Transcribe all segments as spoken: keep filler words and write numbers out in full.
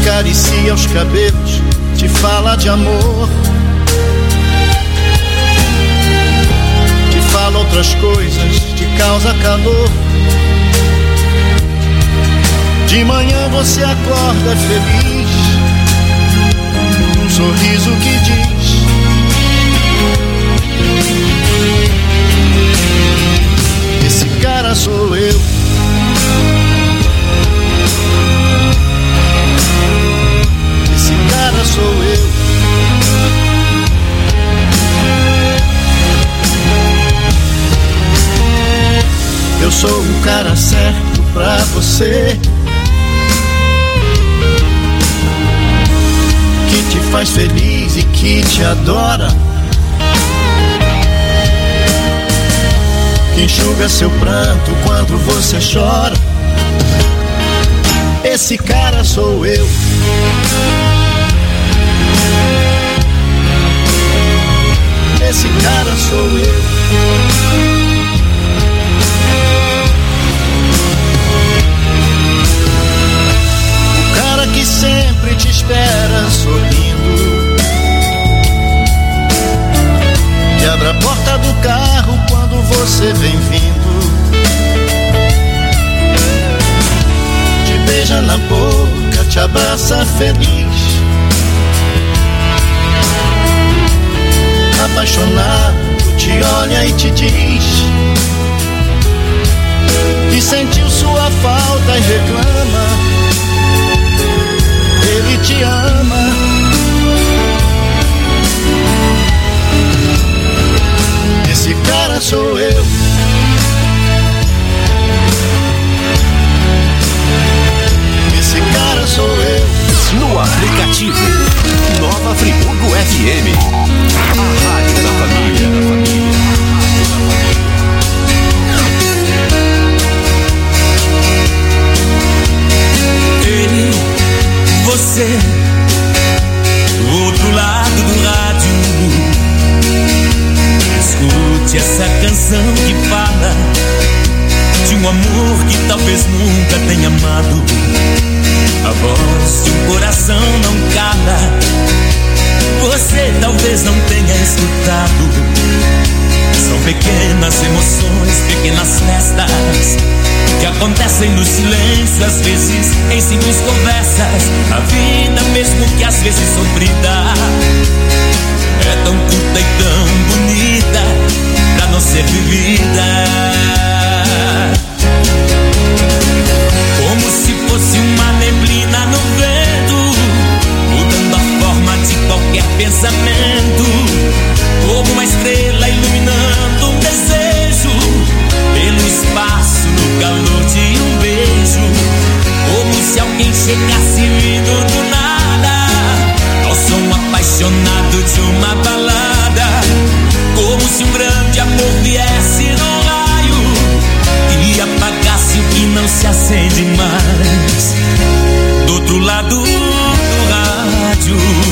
acaricia os cabelos, te fala de amor, te fala outras coisas, te causa calor. De manhã você acorda feliz, um sorriso que diz: esse cara sou eu. Esse cara sou eu. Eu sou o cara certo pra você, que te faz feliz e que te adora, que enxuga seu pranto quando você chora. Esse cara sou eu. Esse cara sou eu. O cara que sempre te espera sorrindo, que abre a porta do carro quando você vem vindo, te beija na boca, te abraça feliz, apaixonado te olha e te diz que sentiu sua falta e reclama. Ele te ama. Esse cara sou eu. Esse cara sou eu. No aplicativo Nova Friburgo F M, a rádio da família, da família. Ele, você, do outro lado do rádio, escute essa canção que fala de um amor que talvez nunca tenha amado. A voz de um coração não cala, você talvez não tenha escutado. São pequenas emoções, pequenas festas que acontecem no silêncio, às vezes em simples conversas. A vida, mesmo que às vezes sofrida, é tão curta e tão bonita pra não ser vivida. Como se fosse uma neblina no vento, mudando a forma de qualquer pensamento. Como uma estrela iluminando um desejo, pelo espaço, no calor de um beijo. Como se alguém chegasse vindo do nada, ao som apaixonado de uma balada. Como se um grande amor viesse no raio e apagasse o que não se acende mais do outro lado do rádio.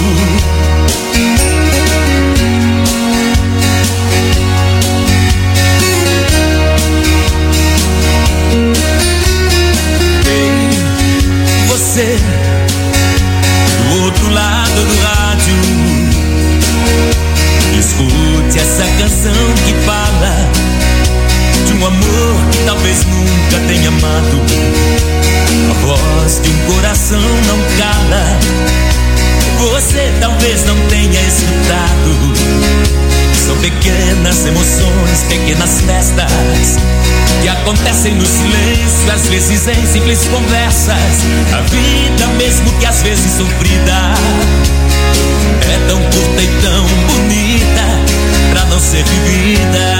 Ei, você, do outro lado do rádio, escute essa canção que fala de um amor que talvez nunca tenha amado. A voz de um coração não cala, você talvez não tenha escutado. São pequenas emoções, pequenas festas que acontecem no silêncio, às vezes em simples conversas. A vida, mesmo que às vezes sofrida, é tão curta e tão bonita pra não ser vivida.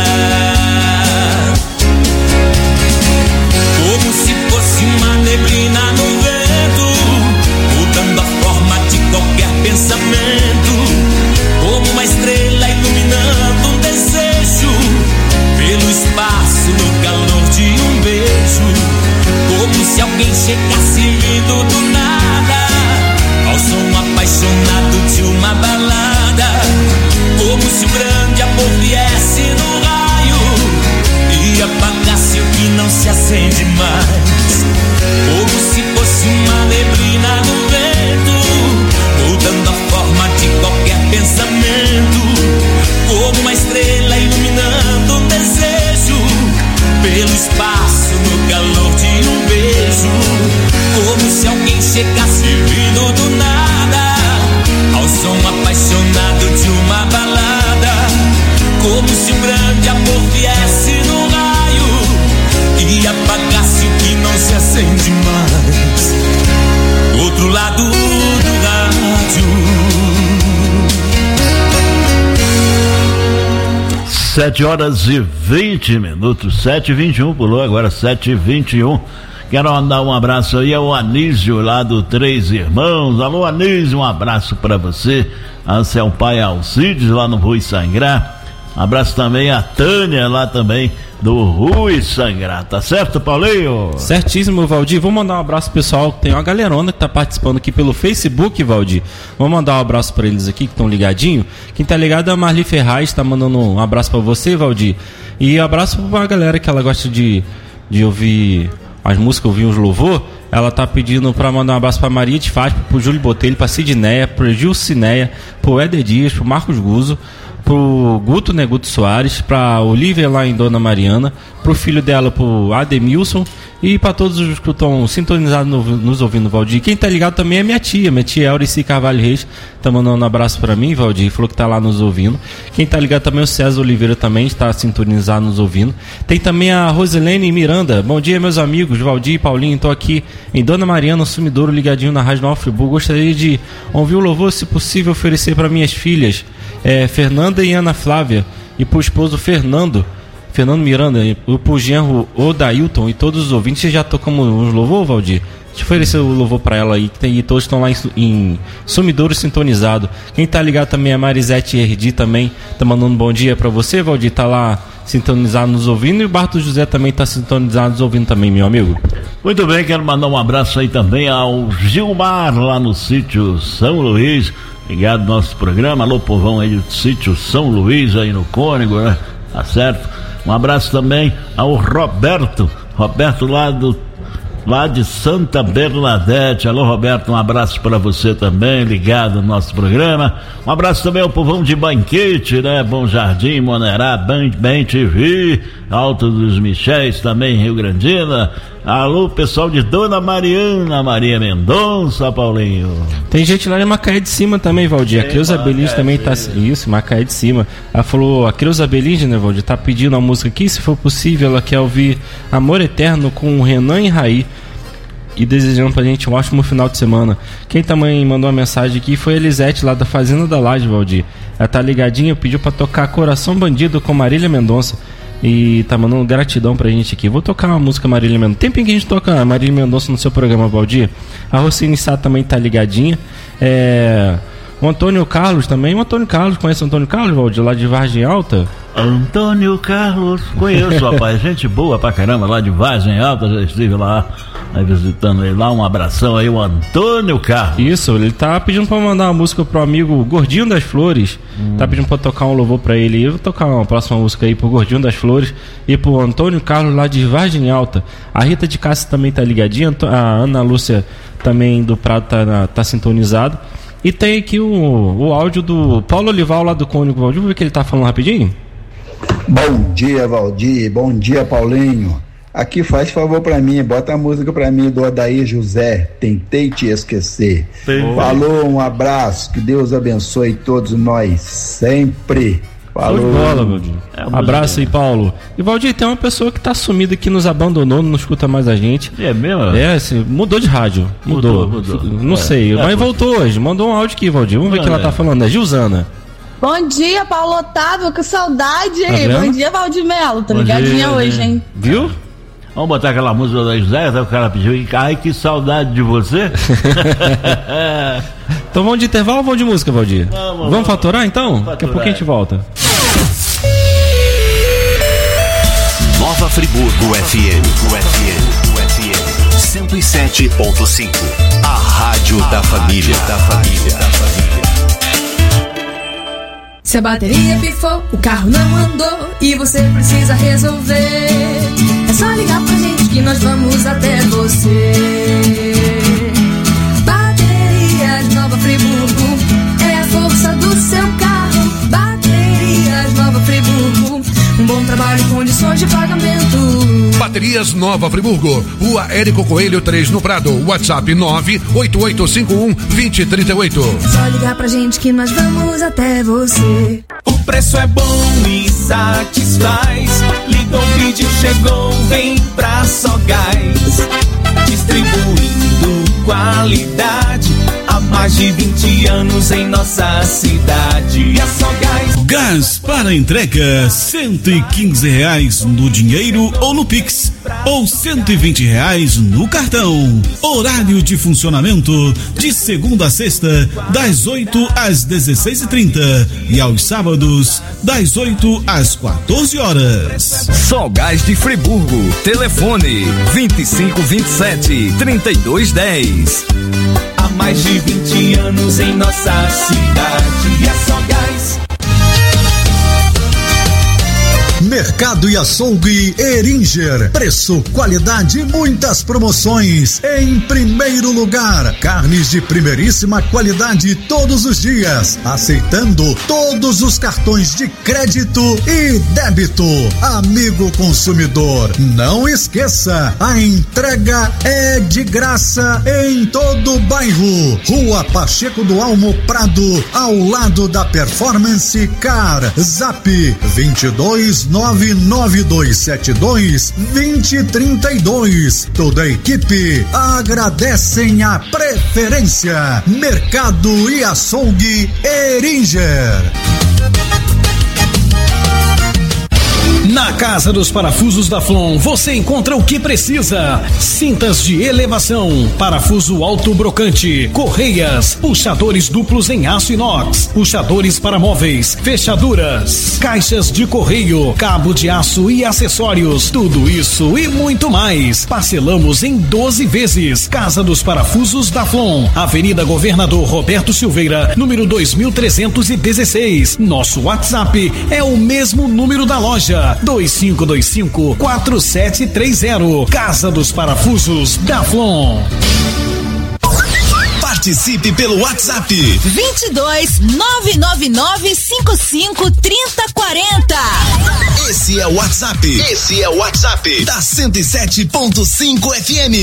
Como se fosse uma neblina no vento, mudando a forma de qualquer pensamento. Como uma estrela iluminando um desejo, pelo espaço, no calor de um beijo. Como se alguém chegasse vindo do nada, ao som apaixonado de uma balada. Como se um grande amor viesse no raio sete horas e vinte minutos, sete e vinte e um, pulou agora sete e vinte e um. Quero mandar um abraço aí ao Anísio lá do Três Irmãos. Alô, Anísio, um abraço para você. A seu pai Alcides lá no Rui Sangrar. Um abraço também a Tânia lá também do Rui Sangrar. Tá certo, Paulinho? Certíssimo, Valdir. Vou mandar um abraço pessoal. Tem uma galerona que tá participando aqui pelo Facebook, Valdir. Vou mandar um abraço para eles aqui que estão ligadinho. Quem tá ligado é a Marli Ferraz, tá mandando um abraço para você, Valdir. E um abraço pra galera que ela gosta de, de ouvir as músicas, ouvir uns louvor. Ela tá pedindo pra mandar um abraço pra Maria de Fátima, pro Júlio Botelho, pra Sidneia, pro Gilcineia, pro Éder Dias, pro Marcos Guzzo, pro Guto Neguto Soares, pra Olivia lá em Dona Mariana, pro filho dela, pro Ademilson, e pra todos os que estão sintonizados no, nos ouvindo, Valdir. Quem tá ligado também é minha tia, minha tia Eurici Carvalho Reis, tá mandando um abraço pra mim, Valdir, falou que tá lá nos ouvindo. Quem tá ligado também é o César Oliveira, também está sintonizado nos ouvindo. Tem também a Rosilene Miranda. Bom dia, meus amigos, Valdir e Paulinho, tô aqui em Dona Mariana, Sumidouro, ligadinho na Rádio Nova Friburgo. Gostaria de ouvir o louvor, se possível, oferecer para minhas filhas, é, Fernanda e Ana Flávia, e pro esposo Fernando, Fernando Miranda, e pro genro Odailton e todos os ouvintes. Você já tocamos uns louvor, Valdir? Deixa eu oferecer o louvor pra ela aí, que tem, e todos estão lá em, em Sumidouro sintonizado. Quem tá ligado também é a Marisete Erdi, também tá mandando um bom dia pra você, Valdir, tá lá sintonizado nos ouvindo, e o Barto José também tá sintonizado nos ouvindo também, meu amigo. Muito bem, quero mandar um abraço aí também ao Gilmar lá no sítio São Luís, ligado no nosso programa. Alô, povão aí do sítio São Luís aí no Cônego, né? Tá certo? Um abraço também ao Roberto, Roberto lá do lá de Santa Bernadette. Alô, Roberto, um abraço para você também, ligado no nosso programa. Um abraço também ao povão de Banquete, né? Bom Jardim, Monerá, Bem, Bem T V, Alto dos Michéis, também Rio Grandina. Alô, pessoal de Dona Mariana, Maria Mendonça, Paulinho. Tem gente lá em Macaé de Cima também, Valdir. Tem, a Creuza Belige também tá. Isso, Macaé de Cima. Ela falou, a Creuza Belige, né, Valdir, tá pedindo a música aqui, se for possível, ela quer ouvir Amor Eterno com Renan e Raí. E desejando pra gente um ótimo final de semana. Quem também mandou uma mensagem aqui foi a Elisete, lá da Fazenda da Laje, Valdir. Ela tá ligadinha, pediu pra tocar Coração Bandido com Marília Mendonça. E tá mandando gratidão pra gente aqui. Vou tocar uma música Marília Mendonça. Tem que a gente toca Marília Mendonça no seu programa, Valdir. A Rocine Sá também tá ligadinha. É... O Antônio Carlos também. O Antônio Carlos, conhece o Antônio Carlos, Valdir, lá de Vargem Alta? Antônio Carlos, conheço, rapaz. Gente boa pra caramba, lá de Vargem Alta. Já estive lá, aí visitando ele lá. Um abração aí, o Antônio Carlos. Isso, ele tá pedindo pra mandar uma música pro amigo Gordinho das Flores. Hum. Tá pedindo pra tocar um louvor pra ele. Eu vou tocar uma próxima música aí pro Gordinho das Flores e pro Antônio Carlos, lá de Vargem Alta. A Rita de Cássia também tá ligadinha. A Ana Lúcia também do Prado tá, tá sintonizado. E tem aqui o, o áudio do Paulo Olival, lá do Cônigo, Valdir. Vamos ver o que ele tá falando rapidinho? Bom dia, Valdir. Bom dia, Paulinho. Aqui faz favor pra mim, bota a música pra mim do Odair José, Tentei Te Esquecer. Sim. Falou, um abraço, que Deus abençoe todos nós sempre. Falou. Bola, Valdir. É, abraço aí, Paulo. E Valdir, tem uma pessoa que tá sumida aqui, nos abandonou, não escuta mais a gente. É mesmo? É, assim, mudou de rádio. Mudou. mudou, mudou. Não é, sei, é, mas é, voltou hoje. Mandou um áudio aqui, Valdir. Vamos ver o que ela tá falando. É Gilzana. Bom dia, Paulo Otávio, que saudade. Tá Bom dia, Valdir Melo. Tô Bom ligadinha dia, hoje, hein? Viu? Vamos botar aquela música da José, o cara pediu. Ai, que saudade de você. Então vamos de intervalo ou vamos de música, Valdir? Vamos, vamos, vamos faturar então? Faturar. Daqui a pouquinho a gente volta. Nova Friburgo F M. U F M. U F M. cento e sete ponto cinco. A Rádio a da Família. Da Família. Da Família. Se a bateria pifou, o carro não andou e você precisa resolver, é só ligar pra gente que nós vamos até você. Baterias Nova Friburgo é a força do seu carro. Baterias Nova Friburgo, um bom trabalho e condições de pagamento. Baterias Nova Friburgo, Rua Érico Coelho três no Prado, WhatsApp nove oito oito cinco um dois zero três oito. É só ligar pra gente que nós vamos até você. O preço é bom e satisfaz. Ligou, pediu, chegou, vem pra Sogás. Distribuindo qualidade, a mais de vinte anos em nossa cidade. É só gás. Gás para entrega, cento e quinze reais no dinheiro ou no Pix, ou cento e vinte reais no cartão. Horário de funcionamento de segunda a sexta, das oito às dezesseis e trinta e aos sábados, das oito às quatorze horas. Só Gás de Friburgo. Telefone vinte e cinco, vinte e sete, trinta e dois, dez. Há mais de vinte anos em nossa cidade. É só gás. Mercado e Açougue Heringer. Preço, qualidade e muitas promoções. Em primeiro lugar, carnes de primeiríssima qualidade todos os dias. Aceitando todos os cartões de crédito e débito. Amigo consumidor, não esqueça, a entrega é de graça em todo o bairro. Rua Pacheco do Almo Prado, ao lado da Performance Car. Zap vinte e dois, nove nove dois sete dois, dois zero três dois. Toda a equipe agradecem a preferência. Mercado e Açougue Heringer. Na Casa dos Parafusos da Flon, você encontra o que precisa: cintas de elevação, parafuso alto brocante, correias, puxadores duplos em aço inox, puxadores para móveis, fechaduras, caixas de correio, cabo de aço e acessórios. Tudo isso e muito mais. Parcelamos em doze vezes. Casa dos Parafusos da Flon, Avenida Governador Roberto Silveira, número dois mil trezentos e dezesseis. Nosso WhatsApp é o mesmo número da loja: dois cinco dois cinco, quatro sete três zero. Casa dos Parafusos da Flon. Participe pelo WhatsApp vinte e dois, nove nove nove, cinco cinco, trinta, quarenta. Esse é o WhatsApp. Esse é o WhatsApp da cento e sete ponto cinco F M.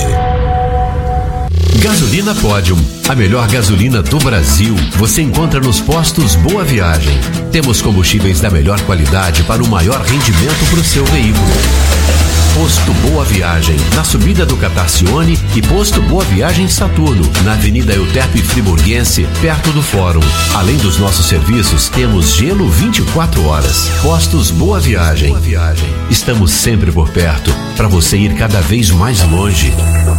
Gasolina Podium, a melhor gasolina do Brasil, você encontra nos postos Boa Viagem. Temos combustíveis da melhor qualidade para o maior rendimento para o seu veículo. Posto Boa Viagem, na subida do Catarcione, e Posto Boa Viagem Saturno, na Avenida Euterpe Friburguense, perto do Fórum. Além dos nossos serviços, temos gelo vinte e quatro horas. Postos Boa Viagem. Estamos sempre por perto, para você ir cada vez mais longe.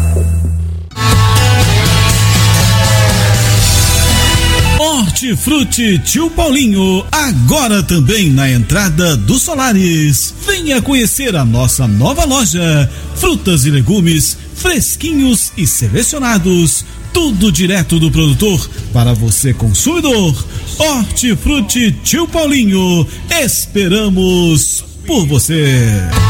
Hortifruti Tio Paulinho, agora também na entrada do Solares. Venha conhecer a nossa nova loja. Frutas e legumes fresquinhos e selecionados. Tudo direto do produtor para você, consumidor. Hortifruti Tio Paulinho, esperamos por você.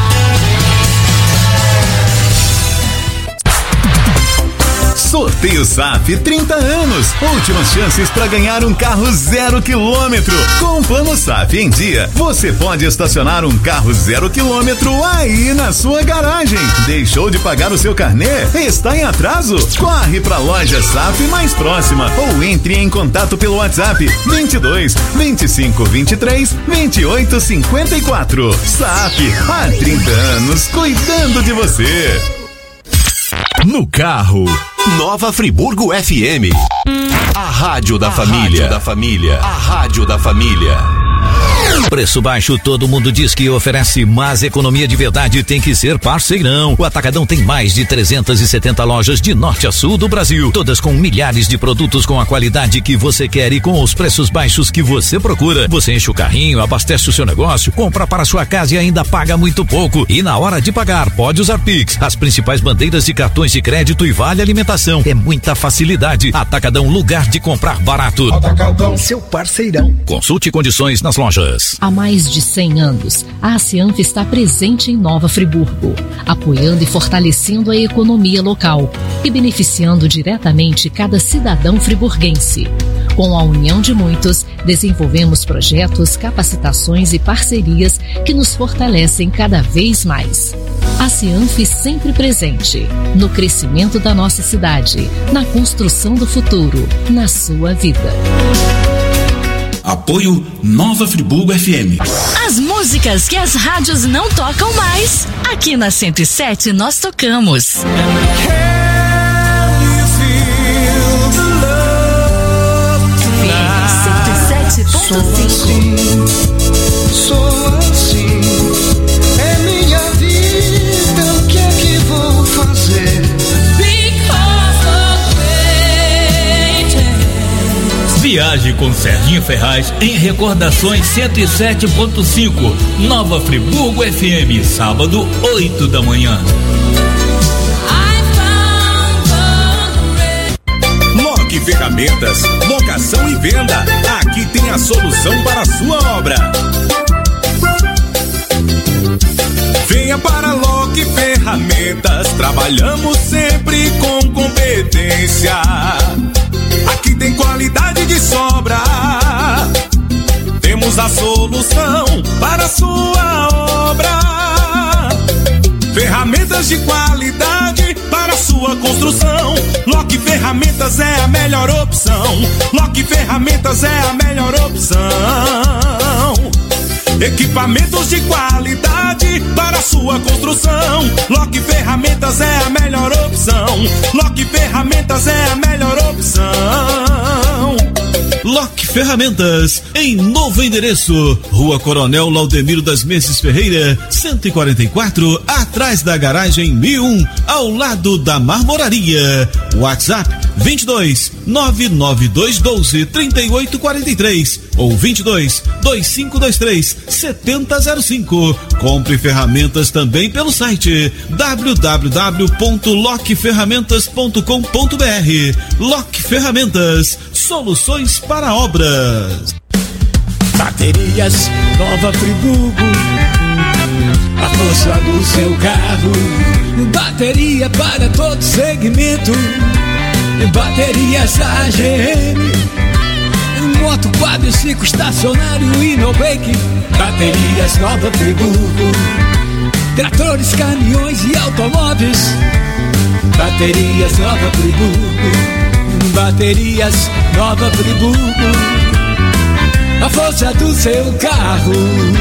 Sorteio S A F trinta anos. Últimas chances para ganhar um carro zero quilômetro. Com o plano S A F em dia, você pode estacionar um carro zero quilômetro aí na sua garagem. Deixou de pagar o seu carnê? Está em atraso? Corre para a loja S A F mais próxima ou entre em contato pelo WhatsApp vinte e dois, vinte e cinco, vinte e três, vinte e oito, cinquenta e quatro. S A F, há trinta anos cuidando de você. No carro, Nova Friburgo F M. A rádio da A família. rádio da família. A rádio da família. Preço baixo todo mundo diz que oferece, mas economia de verdade tem que ser parceirão. O Atacadão tem mais de trezentas e setenta lojas de norte a sul do Brasil, todas com milhares de produtos com a qualidade que você quer e com os preços baixos que você procura. Você enche o carrinho, abastece o seu negócio, compra para sua casa e ainda paga muito pouco. E na hora de pagar, pode usar Pix, as principais bandeiras de cartões de crédito e vale alimentação. É muita facilidade. Atacadão, lugar de comprar barato. Atacadão, seu parceirão. Consulte condições nas lojas. Há mais de cem anos, a Acianf está presente em Nova Friburgo, apoiando e fortalecendo a economia local e beneficiando diretamente cada cidadão friburguense. Com a união de muitos, desenvolvemos projetos, capacitações e parcerias que nos fortalecem cada vez mais. A Acianf sempre presente no crescimento da nossa cidade, na construção do futuro, na sua vida. Apoio Nova Friburgo F M. As músicas que as rádios não tocam mais, aqui na cento e sete nós tocamos. Can you feel the love? Viaje com Serginho Ferraz em Recordações cento e sete ponto cinco, Nova Friburgo F M, sábado, oito da manhã. Lock Ferramentas, locação e venda. Aqui tem a solução para a sua obra. Venha para Lock Ferramentas, trabalhamos sempre com competência. Aqui tem qualidade de sobra. Temos a solução para a sua obra. Ferramentas de qualidade para a sua construção. Lock Ferramentas é a melhor opção. Lock Ferramentas é a melhor opção. Equipamentos de qualidade para a sua construção. Lock Ferramentas é a melhor opção. Lock Ferramentas é a melhor opção. Lock Ferramentas, em novo endereço, Rua Coronel Laudemiro das Mendes Ferreira, cento e quarenta e quatro, atrás da garagem mil e um, ao lado da Marmoraria. WhatsApp vinte e dois, nove nove dois um dois, três oito quatro três ou vinte e dois, dois cinco dois três, sete zero zero cinco. Compre ferramentas também pelo site w w w ponto lock ferramentas ponto com ponto b r. Lock Ferramentas, soluções para obras. Baterias Nova Friburgo, a força do seu carro. Bateria para todo segmento. Baterias A G M, moto, quadriciclo, estacionário e no bike. Baterias Nova Friburgo, tratores, caminhões e automóveis. Baterias Nova Friburgo, baterias Nova Friburgo, a força do seu carro.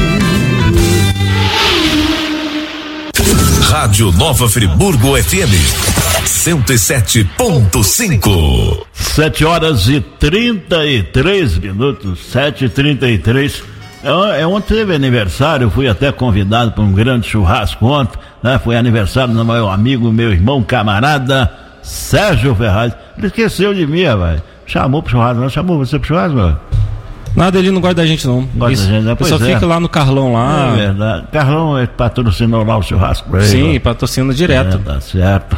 Rádio Nova Friburgo F M cento e sete ponto cinco. Sete horas e trinta e três minutos, sete e trinta e três. É, ontem teve aniversário, fui até convidado para um grande churrasco ontem, né? Foi aniversário do meu amigo, meu irmão, camarada Sérgio Ferraz. Ele esqueceu de mim, velho. Chamou pro churrasco, não chamou você pro churrasco, velho? Nada, ele não gosta da gente, não. Gosta da gente, né? Só é. fica lá no Carlão lá. É verdade. Carlão é patrocinou lá o churrasco pra ele. Sim, patrocina direto. É, tá certo.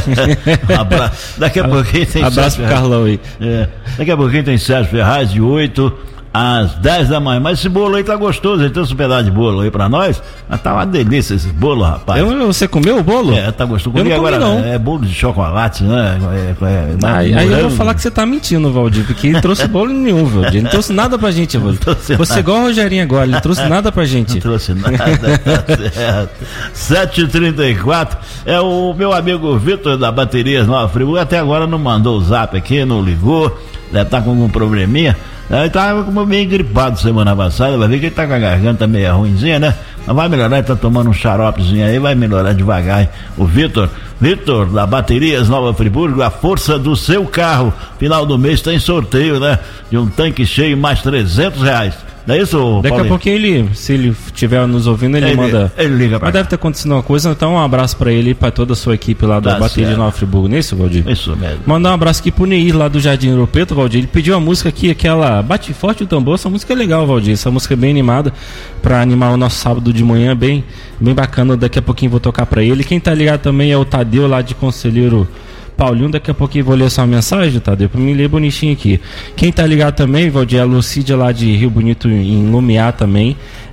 Abra... Daqui a pouquinho tem Abraço Sérgio pro Carlão aí. É. Daqui a pouquinho tem Sérgio Ferraz de oito às dez da manhã. Mas esse bolo aí tá gostoso. Ele trouxe um pedaço de bolo aí pra nós. Mas tá uma delícia esse bolo, rapaz. Eu, você comeu o bolo? É, tá gostoso. Eu não comi, agora não. É bolo de chocolate, né? É, é, é, aí, aí eu vou falar que você tá mentindo, Valdir, porque ele trouxe bolo nenhum, Valdir. Ele não trouxe nada pra gente, Valdir. Você é igual o Rogerinho agora, ele não trouxe nada pra gente. Não trouxe nada, tá certo. sete e trinta e quatro. É o meu amigo Vitor da Baterias Nova Friburgo. Até agora não mandou o zap aqui, não ligou. Deve tá com algum probleminha. Ele tava como meio gripado semana passada, vai ver que ele tá com a garganta meio ruinzinha, né? Mas vai melhorar, ele tá tomando um xaropezinho aí, vai melhorar devagar, hein? O Vitor, Vitor da Baterias Nova Friburgo, a força do seu carro. Final do mês tem sorteio, né? De um tanque cheio mais trezentos reais. Não é isso, Paulinho? Daqui a pouquinho ele, se ele estiver nos ouvindo, ele, ele manda. Ele liga pra Mas cá. Deve ter acontecido uma coisa, então um abraço pra ele e pra toda a sua equipe lá da tá Bateria de Nova Friburgo, não é isso, Valdir? Isso mesmo. Mandar um abraço aqui pro Neir lá do Jardim Ouro Preto, Valdir. Ele pediu a música aqui, aquela Bate Forte o Tambor. Essa música é legal, Valdir. Essa música é bem animada pra animar o nosso sábado de manhã, bem, bem bacana. Daqui a pouquinho vou tocar pra ele. Quem tá ligado também é o Tadeu lá de Conselheiro Paulinho. Daqui a pouquinho vou ler sua mensagem, Tadeu, pra mim ler bonitinho aqui. Quem tá ligado também, Valdir, é a Lucídia lá de Rio Bonito, em Lumiar também.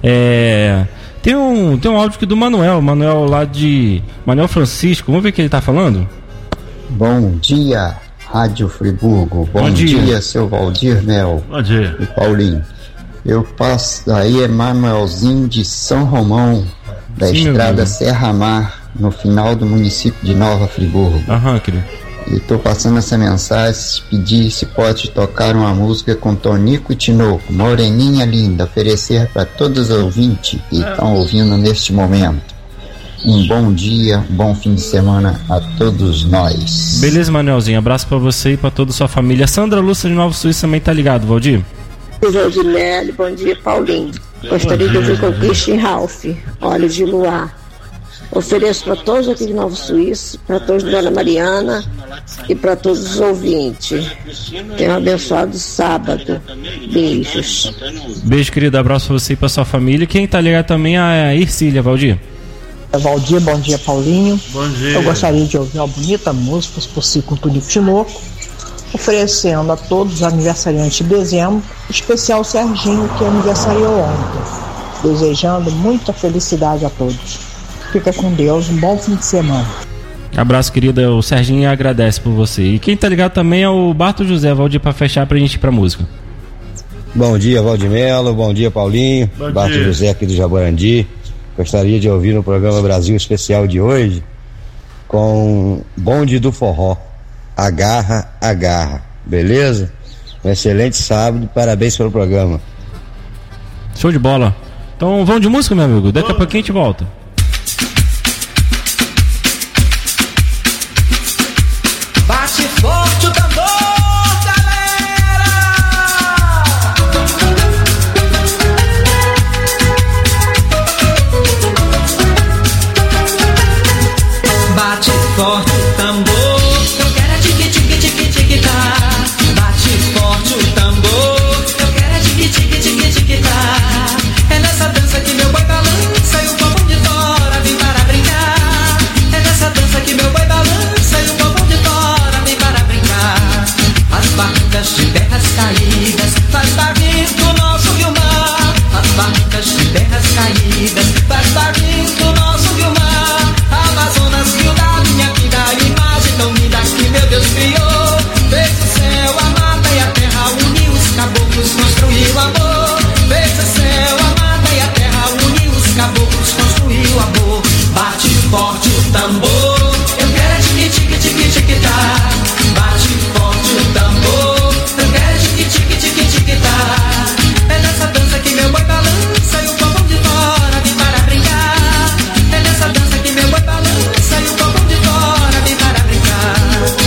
É... Tem um, tem um áudio aqui do Manuel, Manuel lá de... Manuel Francisco, vamos ver o que ele tá falando? Bom dia, Rádio Friburgo. Bom, Bom dia. dia, seu Valdir Mel. Bom dia. E Paulinho. Eu passo aí, é Manuelzinho de São Romão, da Sim, estrada Serra Mar, no final do município de Nova Friburgo. Aham, querido. E tô passando essa mensagem, pedir se pode tocar uma música com Tonico e Tinoco, Moreninha Linda, oferecer para todos os ouvintes que estão ouvindo neste momento. Um bom dia, um bom fim de semana a todos nós. Beleza, Manuelzinho, abraço para você e para toda a sua família. Sandra Lúcia de Nova Suíça também tá ligado, Valdir? Valdir Melli, bom dia, Paulinho. Gostaria de ouvir com o Christian Ralph, Olhos de Luar. Ofereço para todos aqui de Nova Suíça, para todos de Dona Mariana e para todos os ouvintes. Tenham um abençoado sábado. Beijos. Beijo, querido. Abraço pra você e pra sua família. Quem tá ligado também é a Ercília, Valdir. Valdir, bom dia, Paulinho. Bom dia. Eu gostaria de ouvir uma bonita música, se possível, com Tunico Tinoco, oferecendo a todos os aniversariantes de dezembro, em especial o Serginho, que aniversariou ontem. Desejando muita felicidade a todos. Fica com Deus, um bom fim de semana. Abraço, querida. O Serginho agradece por você. E quem tá ligado também é o Barto José, Valdir, pra fechar pra gente ir pra música. Bom dia, Valdimelo. Bom dia, Paulinho. Bom Barto dia. José aqui do Jaborandi. Gostaria de ouvir no programa Brasil Especial de hoje com Bonde do Forró. Agarra, agarra. Beleza? Um excelente sábado. Parabéns pelo programa. Show de bola. Então vamos de música, meu amigo. Daqui a pouquinho a gente volta. Bate forte o tambor, galera! Bate forte o tambor, eu quero é tique tique tique tique tá. Bate forte o tambor, eu quero é tique tique tique tique tá. É nessa dança que meu boi balança e o povo de fora vem para brincar. É nessa dança que meu boi balança e o povo de fora vem para brincar. As barcas de terras caídas faz barulho do nosso rio-mar. As barcas de terras caídas faz barulho do nosso rio-mar. Amazonas, rio da minha vida, imagem tão linda que meu Deus criou. Fez o céu, a mata e a terra, uniu os caboclos, construiu amor. Fez o céu, a mata e a terra, uniu os caboclos, construiu amor. Bate forte o tambor, eu quero é tique tique tique tique tá. Bate forte o tambor, eu quero é tique tique tique tique tá. É nessa dança que meu boi balança e o povo de fora vem para brincar. É nessa dança que meu boi balança e o povo de fora vem para brincar.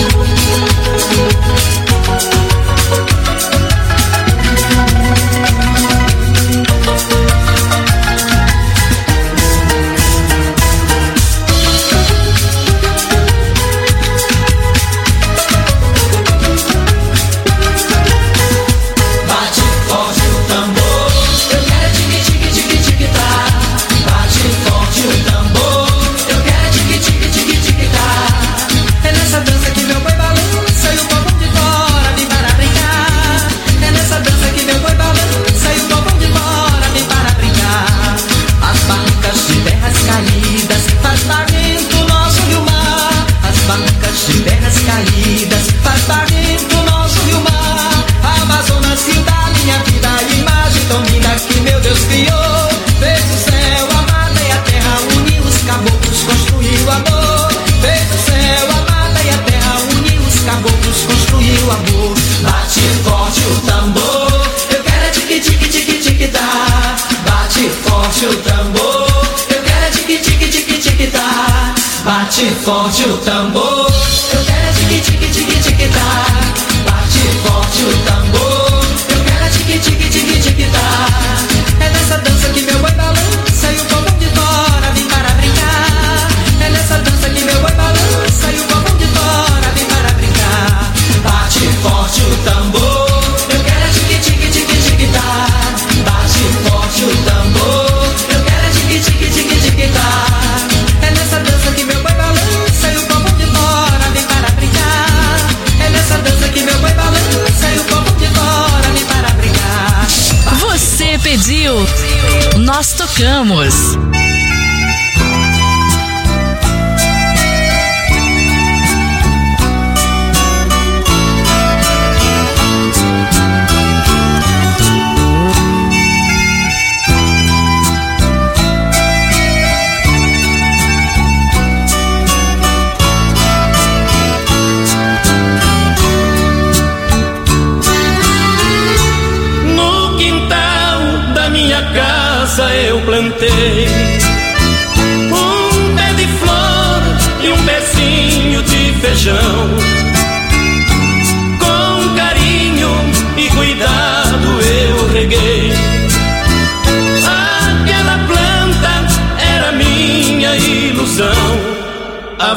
Bate forte o tambor, eu quero é tique tique tique tique tá. Bate forte o tambor, eu quero é tique tique tique tique tá. É nessa dança que meu boi balança e o povo de fora vem para brincar. É nessa dança que meu boi balança e o povo de fora vem para brincar. As barcas de terras caídas faz barulho do nosso rio-mar. As barcas de terras caídas faz barulho do nosso rio-mar. Amazonas, rio da minha vida, imagem tão linda que meu Deus criou. Fez o céu, a mata e a terra, uniu os caboclos, construiu amor. Fez o céu, a mata e a terra, uniu os caboclos, construiu amor. Bate forte o tambor, eu quero é tique tique tique tique tá. Bate forte o tambor, eu quero é tique tique tique tique tá. Bate forte o tambor, eu quero é tique tique tique tique tá. Bate forte o tambor, eu quero é tique tique tique tique tá. É nessa dança que meu boi balança e o povo de fora vem para brincar. É nessa dança que meu boi balança e o povo de fora vem para brincar. Bate forte o tambor, eu quero é tique tique tique tique tá. Bate forte o tambor, eu quero é tique tique tique tique tá. É nessa dança que meu boi balança e o povo de fora vem para brincar. É nessa dança que meu boi balança e o povo de fora vem para brincar. Você pediu, nós tocamos. No quintal da minha casa eu plantei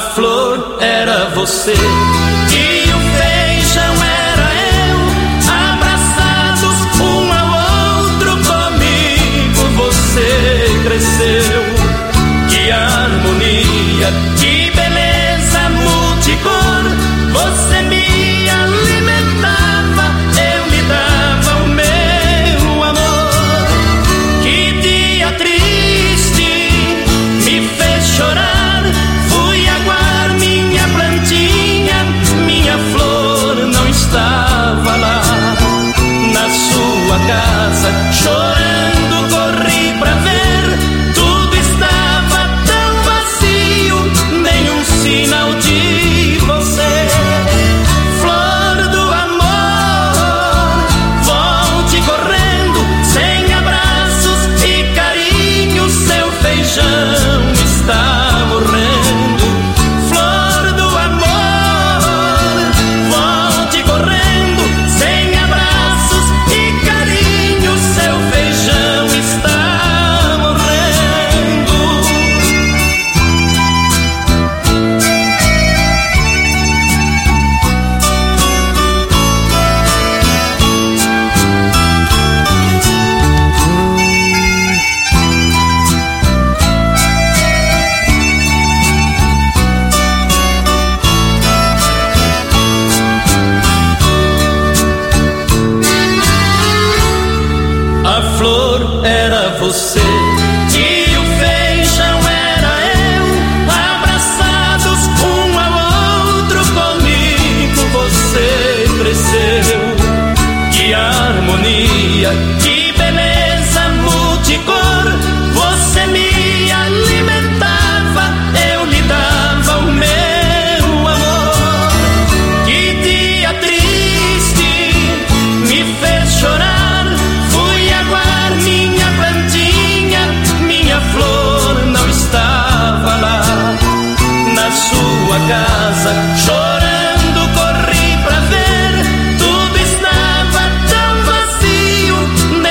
flor era você e o feijão era eu, abraçados um ao outro, comigo você cresceu. Que harmonia, que beleza multicor, você me alimentava, eu lhe dava o meu amor. Que dia triste me fez chorar, fui aguar minha plantinha, minha flor não estava lá. Na sua casa, chorando, corri pra ver, tudo estava tão vazio, nenhum sinal de você. Flor do amor, volte correndo, sem abraços e carinho, seu feijão está morrendo. Flor do amor, volte correndo, sem abraços e carinho, seu feijão está morrendo. A flor era você e o feijão era eu, abraçados um ao outro, comigo você cresceu. Que harmonia, que beleza multicor, você me alimentava, eu lhe dava o meu amor. Que dia triste me fez chorar, fui aguar minha plantinha, minha flor não estava lá. Na sua casa, chorando, corri pra ver, tudo estava tão vazio,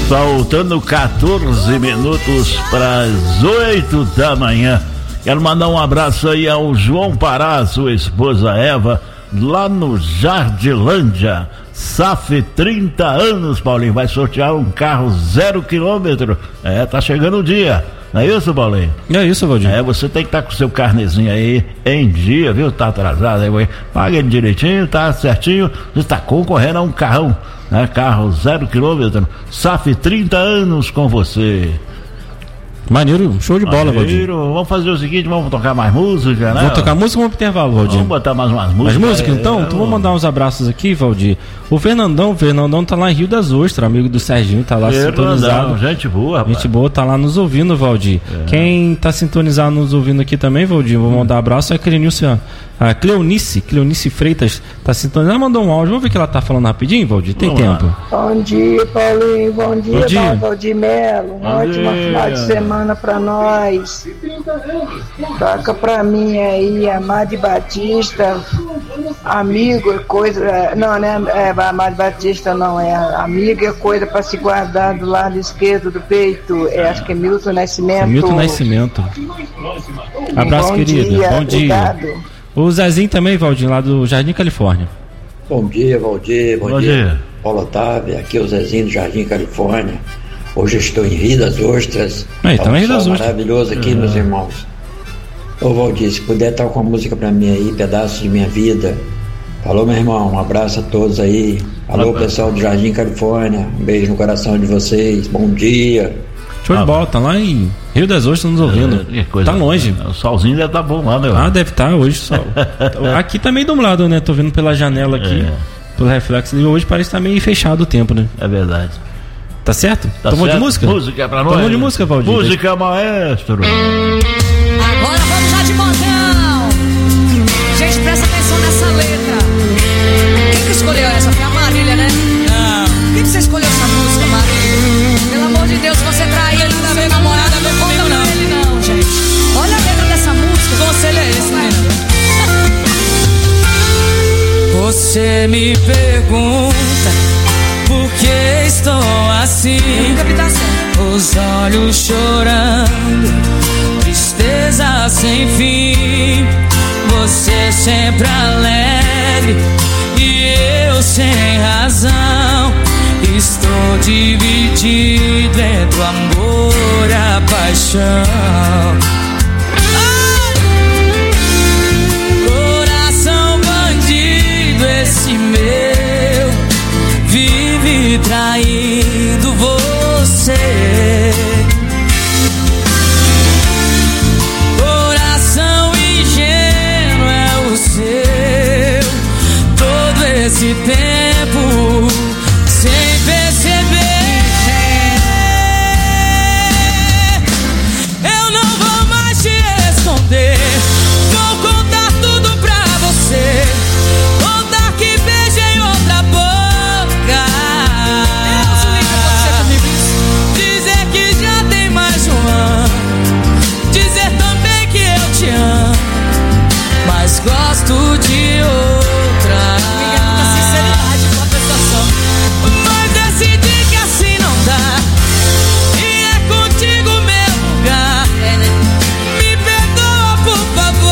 Faltando quatorze minutos para as oito da manhã. Quero mandar um abraço aí ao João Pará, sua esposa Eva, lá no Jardilândia. S A F trinta anos, Paulinho. Vai sortear um carro zero quilômetro. É, tá chegando o dia. Não é isso, Paulinho? É isso, Valdir. É, você tem que estar tá com o seu carnezinho aí em dia, viu? Tá atrasado aí, paga ele direitinho, tá certinho. Você está concorrendo a um carrão, né? Carro zero quilômetro. S A F trinta anos com você. Maneiro, show de bola, Valdir. Vamos fazer o seguinte, vamos tocar mais música, né? Vamos tocar música ou vamos pro intervalo, Valdir? Vamos botar mais umas músicas. Mais música, é, então? É, então vamos mandar uns abraços aqui, Valdir. O Fernandão, o Fernandão tá lá em Rio das Ostras, amigo do Serginho, tá lá Fernandão, sintonizado. gente boa, rapaz. Gente boa, tá lá nos ouvindo, Valdir. É. Quem tá sintonizado nos ouvindo aqui também, Valdir, vou mandar um abraço, é a Cleonice, a Cleonice, Cleonice Freitas, tá sintonizando. Ela mandou um áudio, vamos ver o que ela tá falando rapidinho, Valdir? Tem vamos tempo. Lá. Bom dia, Paulinho, bom dia, bom dia. Valdir Melo. Um ótimo final de semana pra nós. Toca pra mim aí, Amade Batista, amigo é coisa, não, né, é, Amade Batista não, é amigo é coisa pra se guardar do lado esquerdo do peito, é, acho que é Milton Nascimento. Milton Nascimento. Abraço, bom querido, dia, bom dia. Obrigado. O Zezinho também, Valdir, lá do Jardim Califórnia. Bom dia, Valdir, bom, bom dia. dia. Paulo Otávio, aqui é o Zezinho do Jardim Califórnia. Hoje eu estou em Rio das Ostras. Aí, tá tá um Rio das sol Ostras. Maravilhoso aqui, uhum. meus irmãos. Ô Valdir, se puder tocar uma música pra mim aí, Pedaço de Minha Vida. Falou, meu irmão, um abraço a todos aí. Alô, pessoal do Jardim Califórnia, um beijo no coração de vocês, bom dia. Show de bola, tá lá em Rio das Ostras nos ouvindo. É, coisa, tá longe. O solzinho deve estar tá bom lá, meu. Ah, deve estar tá hoje sol. Aqui tá meio nublado, né? Tô vendo pela janela aqui, é. pelo reflexo. E hoje parece que tá meio fechado o tempo, né? É verdade. Tá certo? Tá Tomou certo? de música? Música pra nós. Tomou de música, Valdir. Música, maestro. Agora vamos já de montão. Gente, presta atenção nessa letra. Quem que escolheu essa? Foi a Marília, né? Não. Quem que você escolheu essa música, Marília? Pelo amor de Deus, você traiu ele na minha namorada, não conta pra ele não, gente. Olha a letra dessa música. Que conselho é esse, né? Você me pergunta por que estou assim, os olhos chorando, tristeza sem fim. Você sempre alegre e eu sem razão. Estou dividido entre o amor e a paixão. Coração bandido esse meu, vive traindo você. Coração ingênuo é o seu, todo esse tempo sem perceber. Eu não vou mais te esconder, vou contar tudo pra você. Contar que beijei outra boca, dizer que já tem mais de um ano, dizer também que eu te amo, mas gosto de outra. Mas decidi que assim não dá, e é contigo meu lugar. Me perdoa, por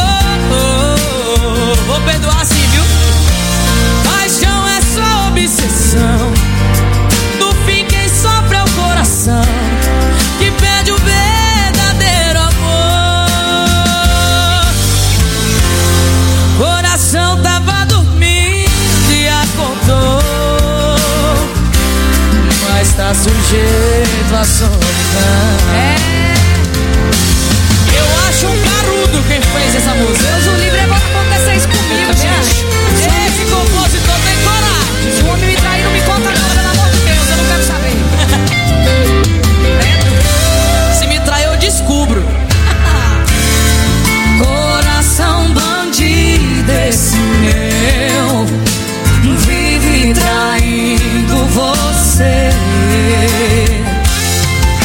favor. Vou perdoar sim, viu? Paixão é só obsessão, no fim quem sofre é o coração, que pede o verdadeiro amor. Coração tava dormindo e acordou, mas tá sujeito à solidão. É. Eu acho um carudo quem fez essa música. Deus o livre, é bom acontecer isso comigo, gente. Esse compositor tem coragem. Se o homem me trair, não me conta agora, pelo amor de Deus, eu não quero saber. Se me trair, eu descubro. Coração bandido esse meu, vive traindo você.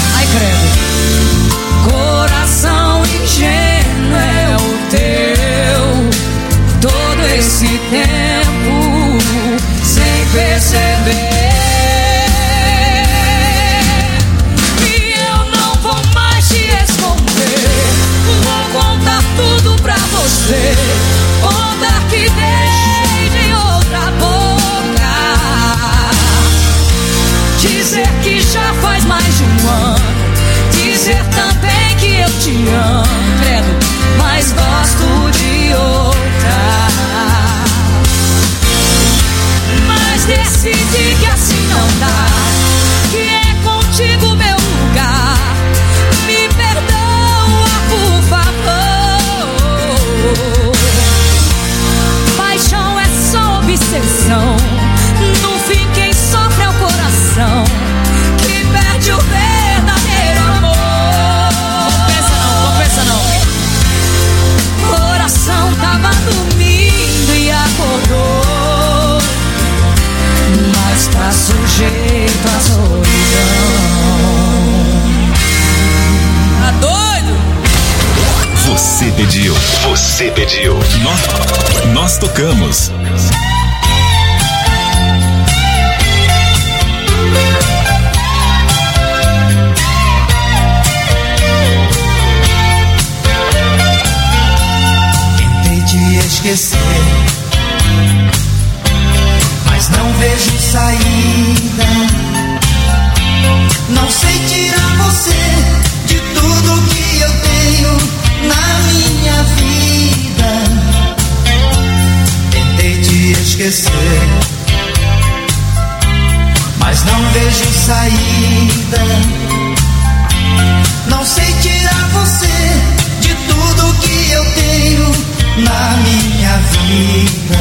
decidi que assim não dá, que é contigo meu lugar. Me perdoa, por favor. Paixão é só obsessão, no fim quem sofre é o coração, que perde o verdadeiro amor. Compensa não, compensa não. Coração tava dormindo e acordou, mas tá sujeito à solidão. Tá doido? Você pediu, você pediu. Nós, nós tocamos. Esquecer, mas não vejo saída. Não sei tirar você de tudo que eu tenho na minha vida. Tentei te esquecer, mas não vejo saída. Não sei tirar você de tudo que eu tenho na minha vida.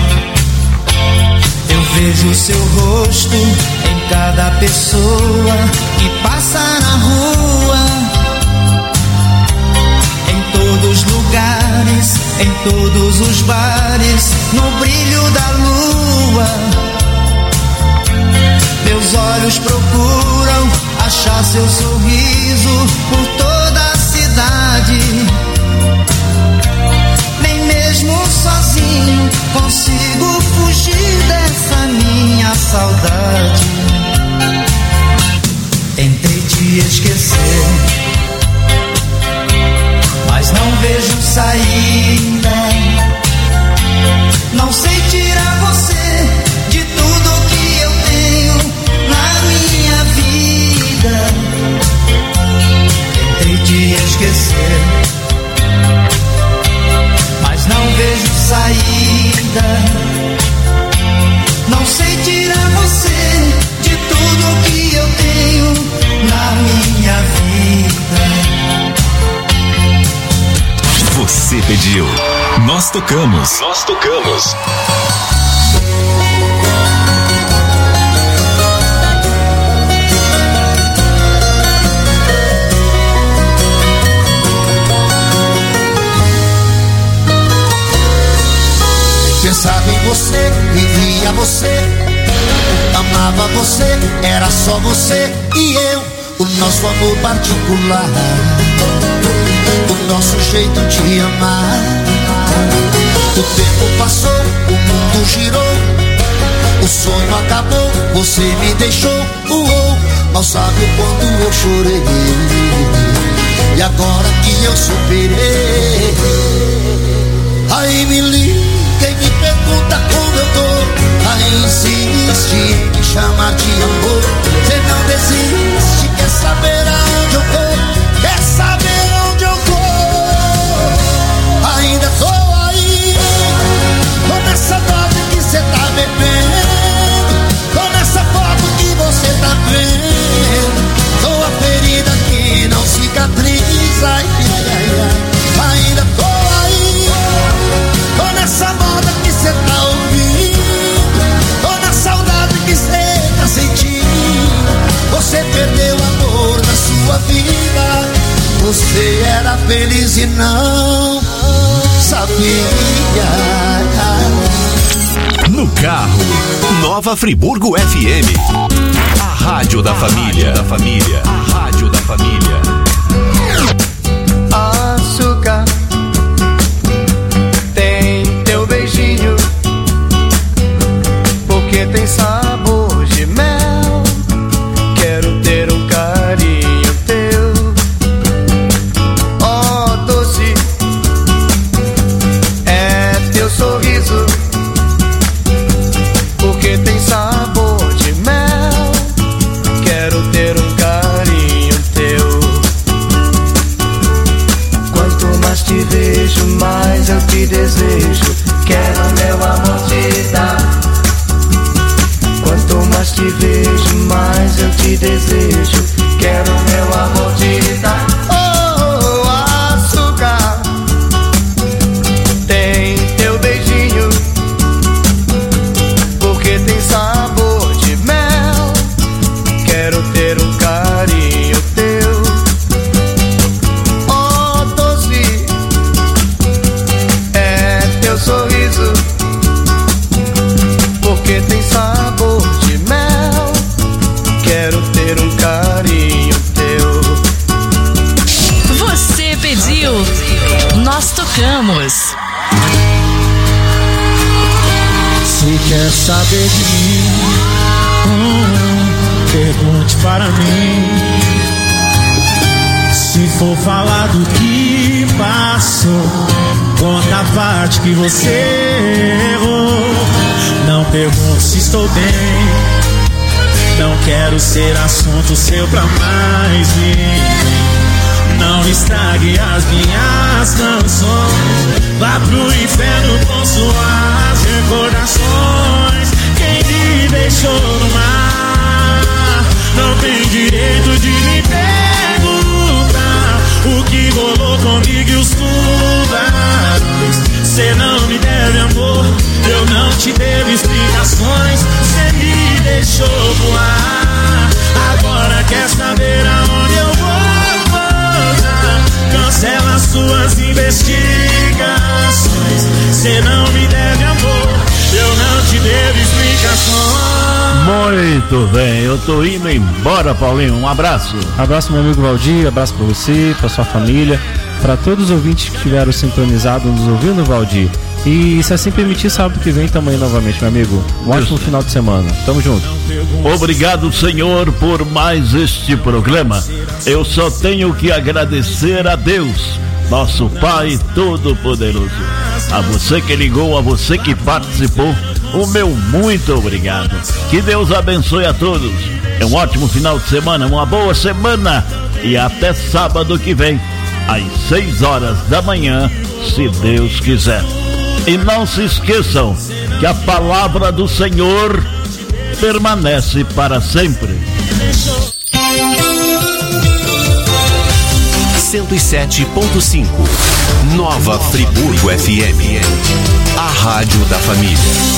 Eu vejo seu rosto em cada pessoa que passa na rua, em todos os lugares, em todos os bares, no brilho da lua. Meus olhos procuram achar seu sorriso por toda a cidade. Mesmo sozinho consigo fugir dessa minha saudade. Tentei te esquecer, mas não vejo saída. Não sei tirar você de tudo que eu tenho na minha vida. Tentei te esquecer, não vejo saída. Não sei tirar você de tudo que eu tenho na minha vida. Você pediu, nós tocamos. Nós tocamos. Pensava em você, vivia você, amava você, era só você e eu. O nosso amor particular, o nosso jeito de amar. O tempo passou, o mundo girou, o sonho acabou, você me deixou. Uou, mal sabe o quanto eu chorei, e agora que eu superei, aí me liga e me pergunta como eu tô. Aí insiste em me chamar de amor. Você não desiste, quer saber aonde eu tô, quer saber onde eu tô. Ainda tô aí, tô nessa dose que cê tá bebendo, tô nessa foto que você tá vendo, tô a ferida que não cicatriza. Ai, ai, ai. Ainda tô aí, tô nessa moda que cê tá ouvindo, tô na saudade que cê tá sentindo. Você perdeu o amor da sua vida, você era feliz e não sabia. No carro, Nova Friburgo F M, a rádio da família, da família, a rádio da família. Açúcar, porque tem sabor de mel. Quero ter um carinho teu. Oh, doce, é teu sorriso, porque tem sabor de mel. Quero ter um carinho teu. Quanto mais te vejo, mais eu te desejo. Quero meu amor te dar. te vejo, mais eu te desejo. Quero meu amor te dar. Oh, açúcar, tem teu beijinho, porque tem sabor de mel. Quero ter um carinho teu. Oh, doce, é teu sorriso, porque tem sabor de mel. Quero ter um carinho teu. Você pediu, nós tocamos. Se quer saber de mim, hum, pergunte para mim. Se for falar do que passou, conta a parte que você errou. Não pergunte se estou bem, não quero ser assunto seu pra mais ninguém. Não estrague as minhas canções, vá pro inferno com suas recordações. Quem me deixou no mar não tem direito de me perguntar o que rolou comigo e os tubarões. Cê não me deve amor, eu não te devo explicações. Cê me deixou voar, agora quer saber aonde eu vou. Cancela suas investigações. Cê não me deve amor, eu não te devo explicações. Muito bem, eu tô indo embora, Paulinho. Um abraço. Abraço, meu amigo Valdir, abraço pra você, pra sua família, pra todos os ouvintes que estiveram sintonizados nos ouvindo, Valdir. E se assim permitir, sábado que vem tamo aí novamente, meu amigo. Um ótimo final de semana. Tamo junto. Obrigado, Senhor, por mais este programa. Eu só tenho que agradecer a Deus, nosso Pai Todo-Poderoso. A você que ligou, a você que participou, o meu muito obrigado. Que Deus abençoe a todos. É um ótimo final de semana, uma boa semana. E até sábado que vem, às seis horas da manhã, se Deus quiser. E não se esqueçam que a palavra do Senhor permanece para sempre. cento e sete ponto cinco Nova Friburgo F M, a rádio da família.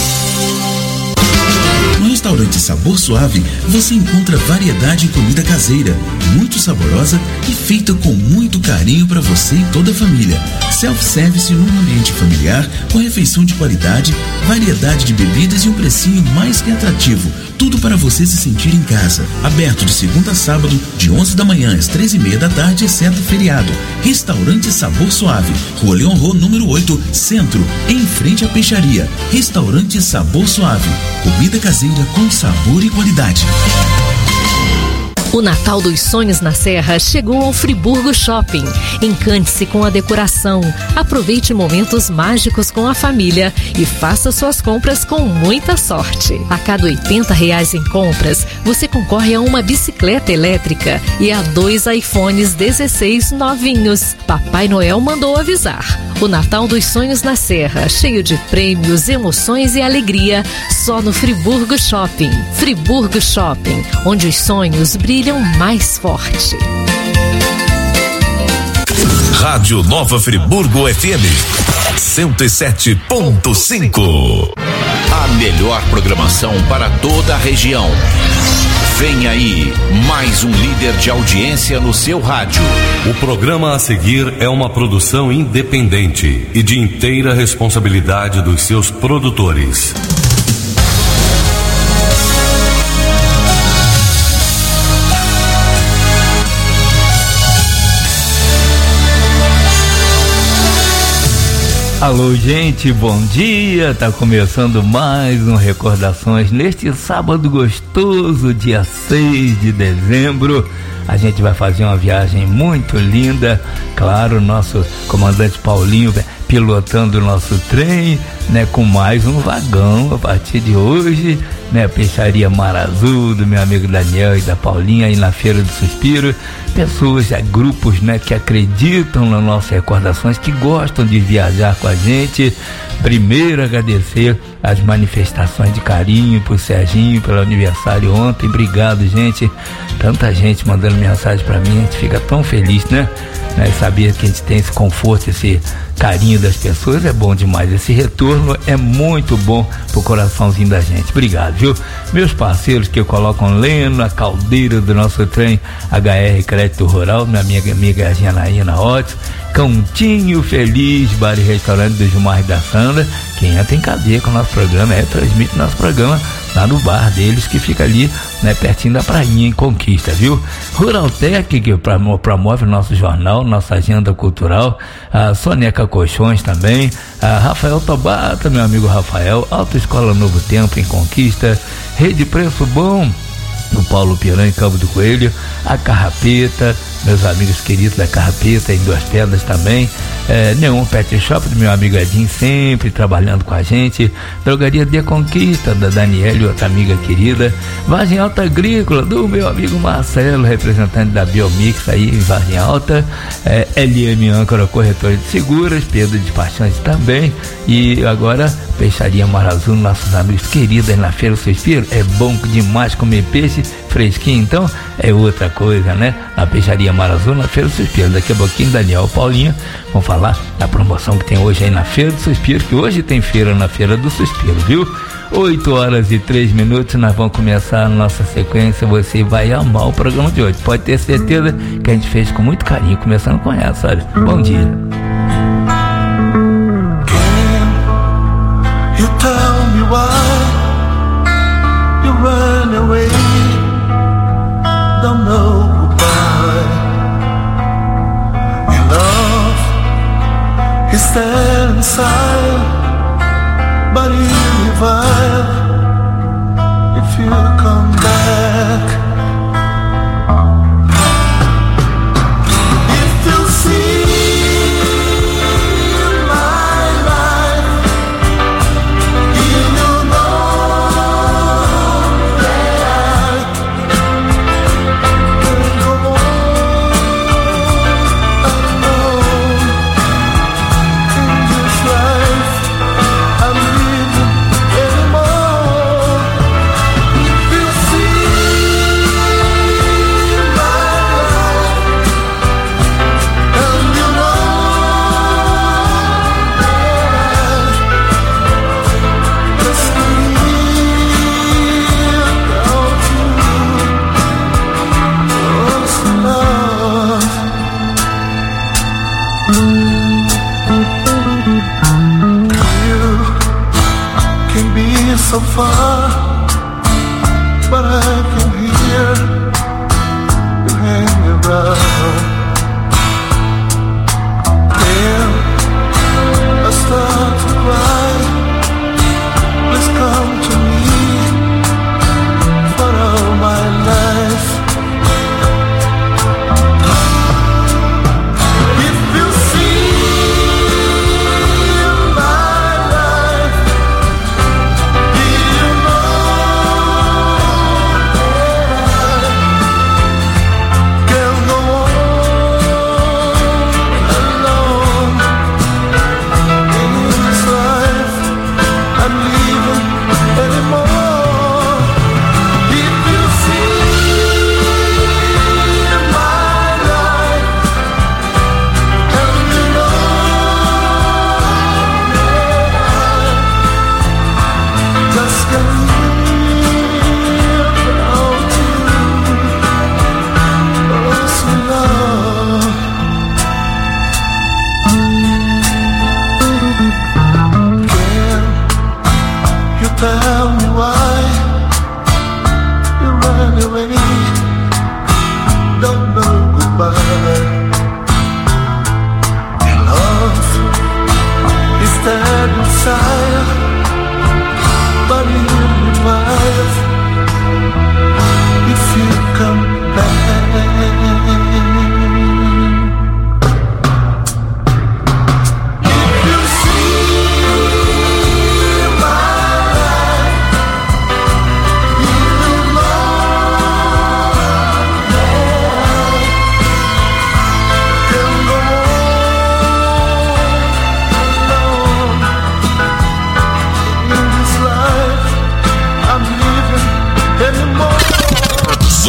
No restaurante Sabor Suave, você encontra variedade em comida caseira, muito saborosa e feita com muito carinho para você e toda a família. Self-service num ambiente familiar, com refeição de qualidade, variedade de bebidas e um precinho mais que atrativo. Tudo para você se sentir em casa. Aberto de segunda a sábado, de onze da manhã às três e meia da tarde, exceto feriado. Restaurante Sabor Suave, Rua Leon Rô, número oito, Centro, em frente à peixaria. Restaurante Sabor Suave, comida caseira com sabor e qualidade. O Natal dos Sonhos na Serra chegou ao Friburgo Shopping. Encante-se com a decoração, aproveite momentos mágicos com a família e faça suas compras com muita sorte. A cada oitenta reais em compras, você concorre a uma bicicleta elétrica e a dois iPhones dezesseis novinhos. Papai Noel mandou avisar. O Natal dos Sonhos na Serra, cheio de prêmios, emoções e alegria, só no Friburgo Shopping. Friburgo Shopping, onde os sonhos brilham mais forte. Rádio Nova Friburgo F M cento e sete ponto cinco. A melhor programação para toda a região. Vem aí, mais um líder de audiência no seu rádio. O programa a seguir é uma produção independente e de inteira responsabilidade dos seus produtores. Alô, gente, bom dia. Tá começando mais um Recordações neste sábado gostoso, dia seis de dezembro. A gente vai fazer uma viagem muito linda. Claro, nosso comandante Paulinho pilotando o nosso trem, né, com mais um vagão a partir de hoje, né, Peixaria Mar Azul, do meu amigo Daniel e da Paulinha, aí na Feira do Suspiro, pessoas, é, grupos, né, que acreditam nas nossas recordações, que gostam de viajar com a gente. Primeiro agradecer as manifestações de carinho pro Serginho, pelo aniversário ontem. Obrigado, gente, tanta gente mandando mensagem pra mim, a gente fica tão feliz, né, né saber que a gente tem esse conforto, esse carinho das pessoas, é bom demais. Esse retorno é muito bom pro coraçãozinho da gente. Obrigado, viu? Meus parceiros que colocam lenha na caldeira do nosso trem, H R Crédito Rural, minha amiga, amiga Janaína Otto, Cantinho Feliz, bar e restaurante do Gilmar e da Sandra. Quem entra tem cadeia com o nosso programa, é, transmite nosso programa lá no bar deles, que fica ali, né, pertinho da prainha, em Conquista, viu? Ruraltec, que promove o nosso jornal, nossa agenda cultural, a Soneca Colchões também, a Rafael Tobata, meu amigo Rafael, Autoescola Novo Tempo, em Conquista, Rede Preço Bom, do Paulo Piranha, em Cabo do Coelho, a Carrapeta, meus amigos queridos da Carrapeta, em Duas Pedras também, é, Neon Pet Shop, do meu amigo Edinho, sempre trabalhando com a gente, Drogaria de Conquista, da Daniela, outra amiga querida, Vargem Alta Agrícola, do meu amigo Marcelo, representante da Biomix aí em Vargem Alta, é, L M Âncora, corretora de seguros, Pedro de Paixões também, e agora Peixaria Mar Azul, nossos amigos queridos na Feira do Suspiro. É bom demais comer peixe fresquinho, então é outra coisa, né? Na Peixaria Mar Azul, na Feira do Suspiro. Daqui a pouquinho, Daniel e Paulinha vão falar da promoção que tem hoje aí na Feira do Suspiro, que hoje tem feira na Feira do Suspiro, viu? oito horas e três minutos, nós vamos começar a nossa sequência. Você vai amar o programa de hoje, pode ter certeza que a gente fez com muito carinho, começando com essa, olha. Bom dia. You tell me why you run away, don't know why. Your love is there inside, but you revive if you come back. If you see so far, but I can hear you hang around. Then I start to cry. Please come to me for all my life. If you see my life, you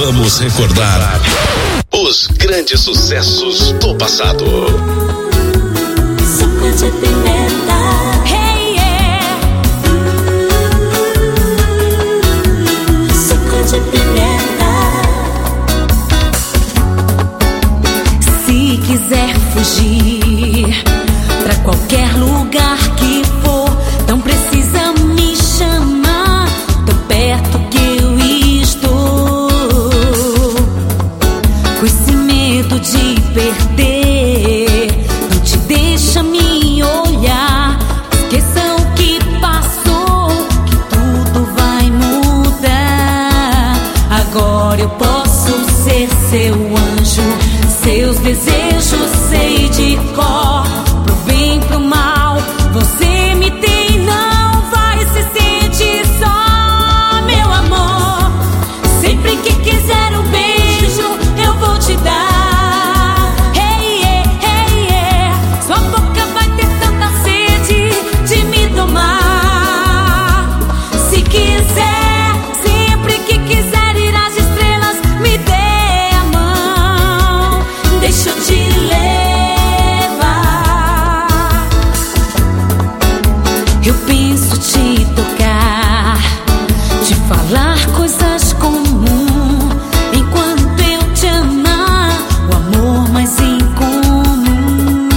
Vamos recordar os grandes sucessos do passado. Suco de pimenta. Hey, yeah. Suco de pimenta. Se quiser fugir pra qualquer lugar que for, não precisa me chamar, tão perto que eu estou. Com esse medo de perder, não te deixa me olhar. Esqueça o que passou, que tudo vai mudar. Agora eu posso ser seu anjo, seus desejos sei de cor. Pro bem, pro mal, você me tem, não vai se sentir só, meu amor. Sempre que quiser um beijo, eu vou te dar. Hey, yeah, hey, yeah. Sua boca vai ter tanta sede de me tomar. Se quiser, sempre que quiser ir às estrelas, me dê a mão. Deixa eu te levar. Eu penso te tocar, te falar coisas comuns, enquanto eu te amar, o amor mais incomum.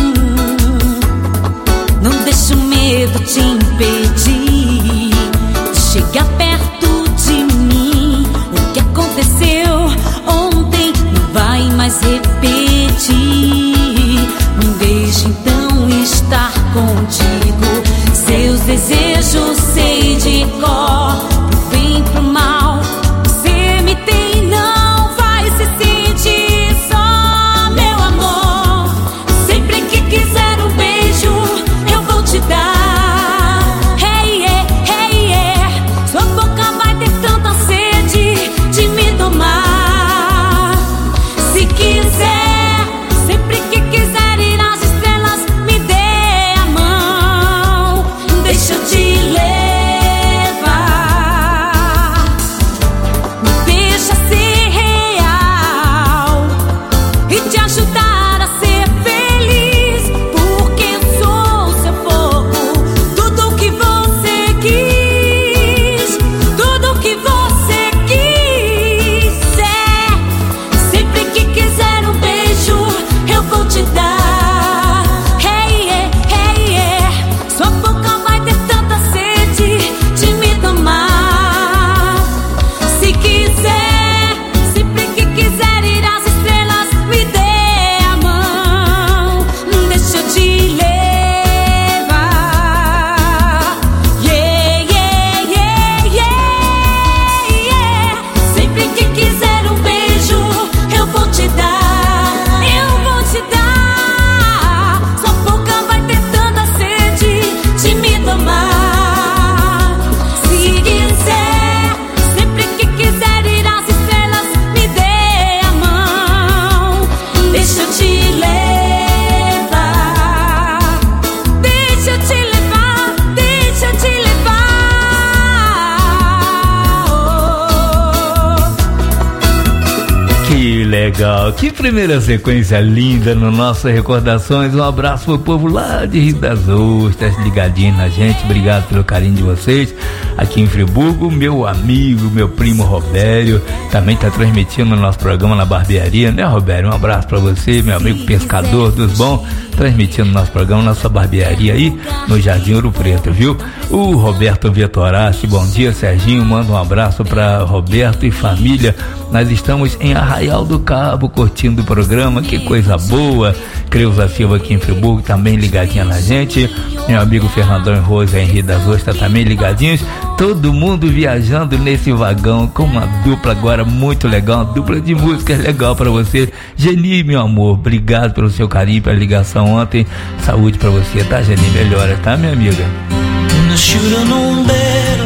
Não deixa o medo te impedir de chegar perto de mim. O que aconteceu ontem não vai mais repetir. Me deixe então estar contigo. Seus desejos sei de cor. Pro bem, pro mal, você me tem, não vai se sentir só, meu amor. Sempre que quiser um beijo, eu vou te dar. Hey, yeah, hey, yeah. Sua boca vai ter tanta sede de me tomar. Se quiser, sempre que quiser ir às estrelas, me dê a mão. Deixa eu te levar. Me deixa ser real e te ajudar a ser feliz, porque eu sou seu fogo. Tudo que você quis, tudo que você quiser. Sempre que quiser um beijo, eu vou te dar. Hey, yeah, hey, yeah. Sua boca vai ter tanta sede de me tomar. Se quiser, sempre que quiser ir às estrelas, me dê a mão. Deixa eu te levar. Yeah, yeah, yeah, yeah, yeah. Sempre que quiser um beijo, eu vou te dar. Eu vou te dar. Sua boca vai ter tanta sede de me tomar. Se quiser, sempre que quiser ir às estrelas, me dê a mão. Deixa eu te levar. Deixa eu te levar. Deixa eu te levar. Que legal, que primeira sequência linda no nosso Recordações. Um abraço pro povo lá de Rio das Ostras, ligadinho na gente. Obrigado pelo carinho de vocês. Aqui em Friburgo, meu amigo, meu primo Robério, também tá transmitindo o nosso programa na barbearia, né, Robério? Um abraço pra você, meu amigo pescador dos bons, transmitindo o nosso programa na sua barbearia aí no Jardim Ouro Preto, viu? O Roberto Vitorassi, bom dia, Serginho, manda um abraço pra Roberto e família. Nós estamos em Arraial do Cabo curtindo o programa, que coisa boa. Creuza Silva aqui em Friburgo também ligadinha na gente. Meu amigo Fernandão e Rosa em Rio das Ostras também ligadinhos. Todo mundo viajando nesse vagão com uma dupla agora muito legal, uma dupla de músicas legal pra você. Geni, meu amor, obrigado pelo seu carinho, pela ligação ontem. Saúde pra você, tá, Geni? Melhora, tá, minha amiga? I should've known better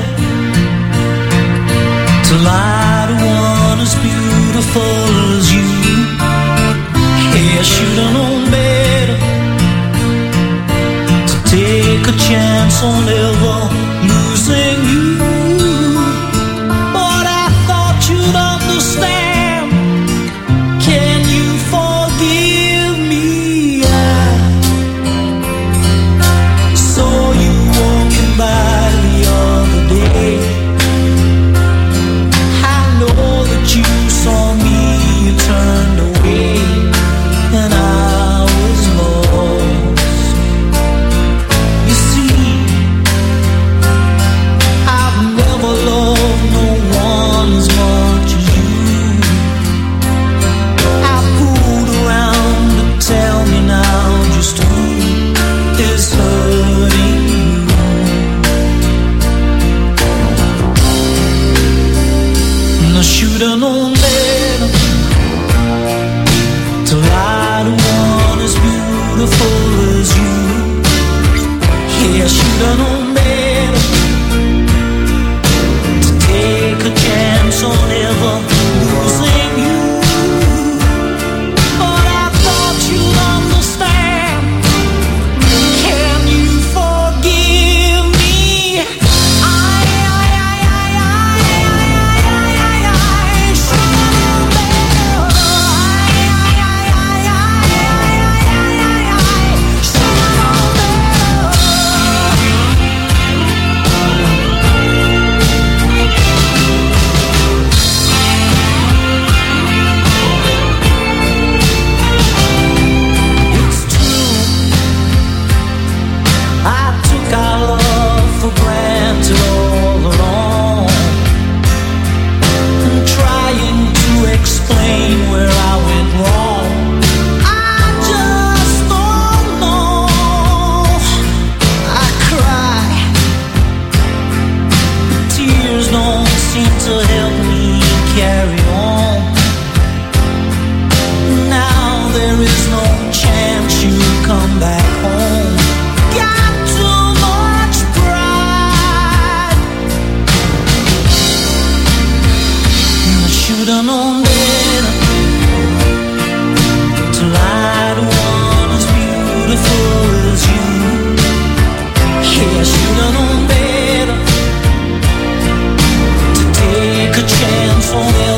to lie to one as beautiful as you. Hey, I should've known better to take a chance on ever losing you. But I thought you'd understand should've known better to lie to one as beautiful as you. Yeah, I should've known better to take a chance on ever losing you. But I thought you'd understand. Can you forgive me? I, I, I, I, I, I, I, I, I should've known better. I, I, I, I, I, I, I, I should've known better. It's true, I took our love for granted all along, and trying to explain where I went wrong. I just don't know. I cry, tears don't seem to help me carry on. Now there is no chance you'll come back home. Got too much pride. I should've known better to lie to one as beautiful as you. Yeah, I should've known better to take a chance on